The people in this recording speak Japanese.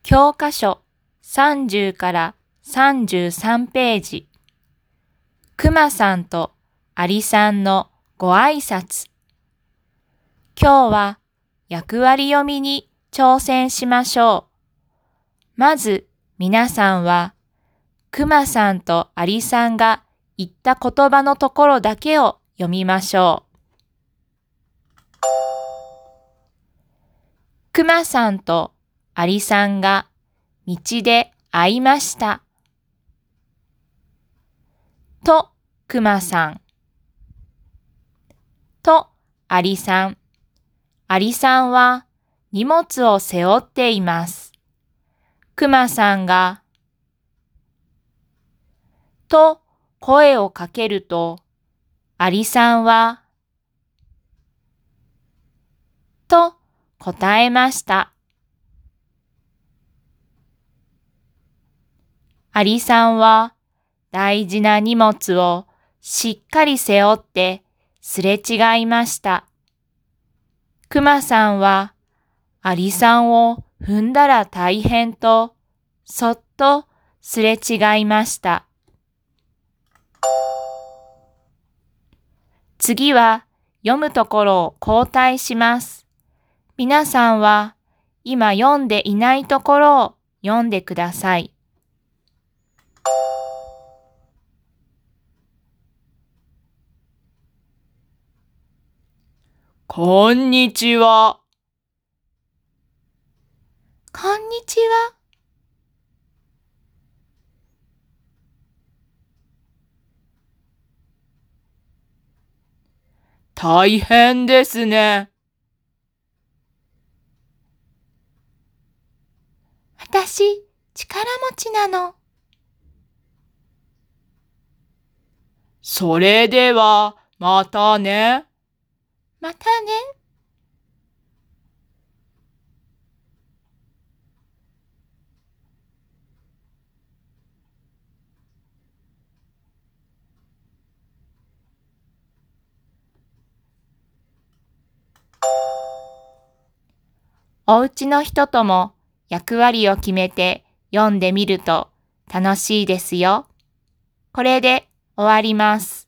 教科書30から33ページ。くまさんとありさんのご挨拶。今日は役割読みに挑戦しましょう。まず皆さんはくまさんとありさんが言った言葉のところだけを読みましょう。くまさんとありさんが道で会いました。とくまさん。とありさん。ありさんは荷物を背負っています。くまさんがと声をかけると、ありさんはと答えました。ありさんは大事な荷物をしっかり背負ってすれ違いました。くまさんはありさんを踏んだら大変とそっとすれ違いました。次は読むところを交代します。皆さんは今読んでいないところを読んでください。こんにちは。こんにちは。大変ですね。私、力持ちなの。それでは、またね。またね。お家の人とも役割を決めて読んでみると楽しいですよ。これで終わります。